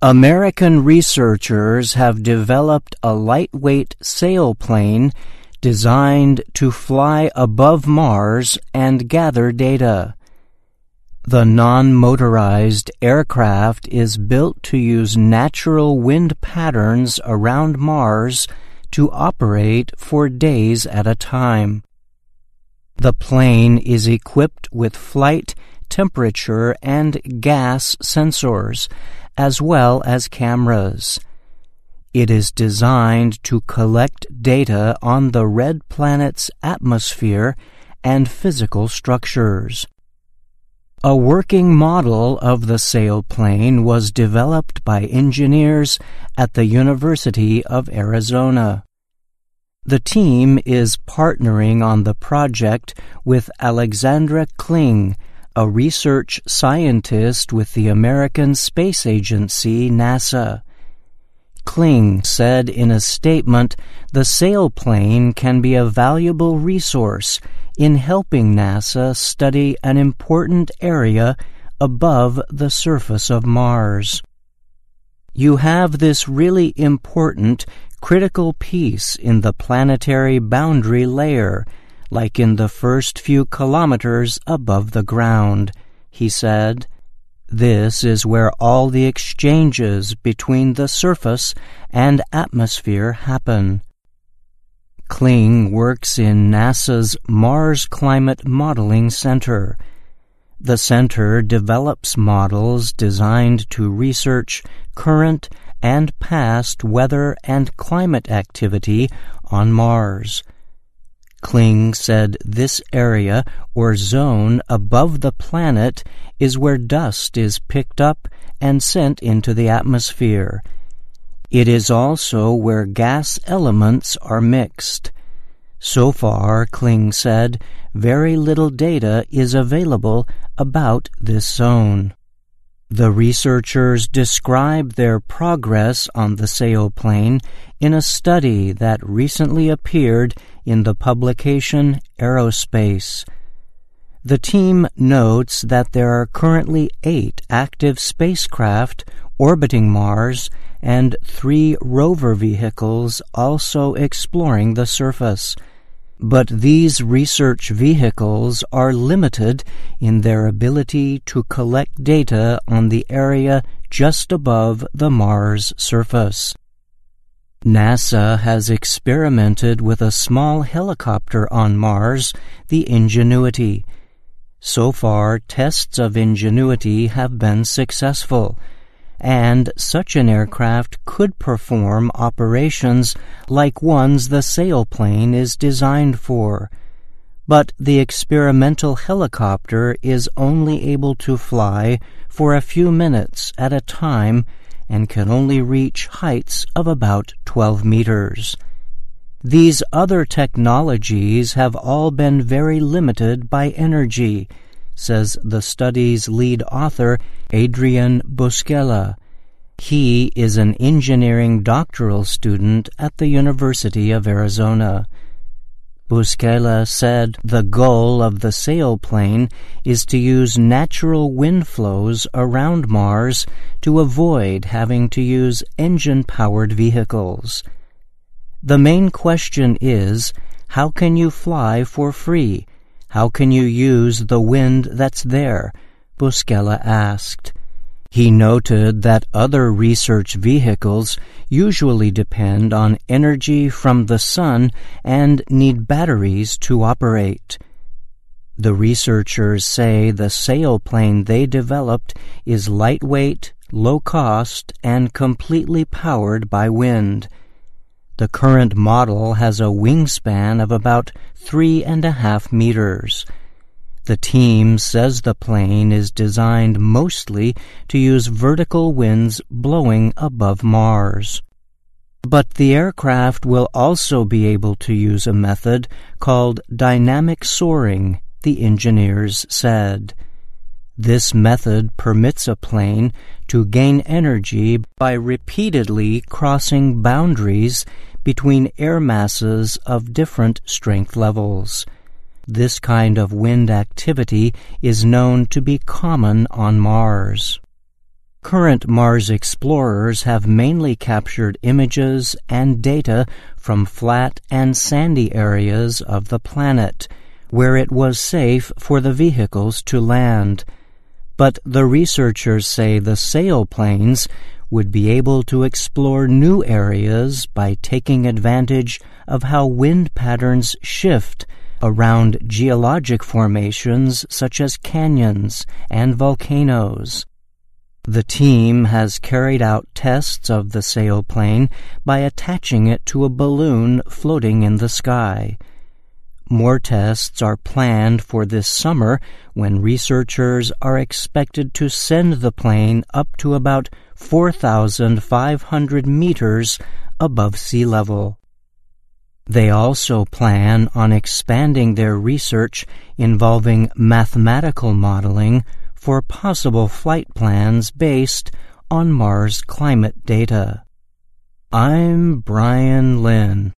American researchers have developed a lightweight sailplane designed to fly above Mars and gather data. The non-motorized aircraft is built to use natural wind patterns around Mars to operate for days at a time. The plane is equipped with flight, temperature, and gas sensors, as well as cameras. It is designed to collect data on the red planet's atmosphere and physical structures. A working model of the sailplane was developed by engineers at the University of Arizona. The team is partnering on the project with Alexandra Kling, a research scientist with the American Space Agency, NASA. Kling said in a statement, "The sailplane can be a valuable resource in helping NASA study an important area above the surface of Mars. You have this really important, critical piece in the planetary boundary layer, like in the first few kilometers above the ground," he said. "This is where all the exchanges between the surface and atmosphere happen." Kling works in NASA's Mars Climate Modeling Center. The center develops models designed to research current and past weather and climate activity on Mars. Kling said this area or zone above the planet is where dust is picked up and sent into the atmosphere. It is also where gas elements are mixed. So far, Kling said, very little data is available about this zone. The researchers describe their progress on the sailplane in a study that recently appeared in the publication Aerospace. The team notes that there are currently 8 active spacecraft orbiting Mars and 3 rover vehicles also exploring the surface. But these research vehicles are limited in their ability to collect data on the area just above the Mars surface. NASA has experimented with a small helicopter on Mars, the Ingenuity. So far, tests of Ingenuity have been successful, and such an aircraft could perform operations like ones the sailplane is designed for. But the experimental helicopter is only able to fly for a few minutes at a time and can only reach heights of about 12 meters. These other technologies have all been very limited by energy, says the study's lead author, Adrian Busquela. He is an engineering doctoral student at the University of Arizona. Busquela said the goal of the sailplane is to use natural wind flows around Mars to avoid having to use engine-powered vehicles. The main question is, how can you fly for free? How can you use the wind that's there? Busquela asked. He noted that other research vehicles usually depend on energy from the sun and need batteries to operate. The researchers say the sailplane they developed is lightweight, low-cost, and completely powered by wind. The current model has a wingspan of about 3.5 meters. The team says the plane is designed mostly to use vertical winds blowing above Mars. But the aircraft will also be able to use a method called dynamic soaring, the engineers said. This method permits a plane to gain energy by repeatedly crossing boundaries between air masses of different strength levels. This kind of wind activity is known to be common on Mars. Current Mars explorers have mainly captured images and data from flat and sandy areas of the planet, where it was safe for the vehicles to land. But the researchers say the sailplanes would be able to explore new areas by taking advantage of how wind patterns shift around geologic formations such as canyons and volcanoes. The team has carried out tests of the sailplane by attaching it to a balloon floating in the sky. More tests are planned for this summer when researchers are expected to send the plane up to about 4,500 meters above sea level. They also plan on expanding their research involving mathematical modeling for possible flight plans based on Mars climate data. I'm Brian Lynn.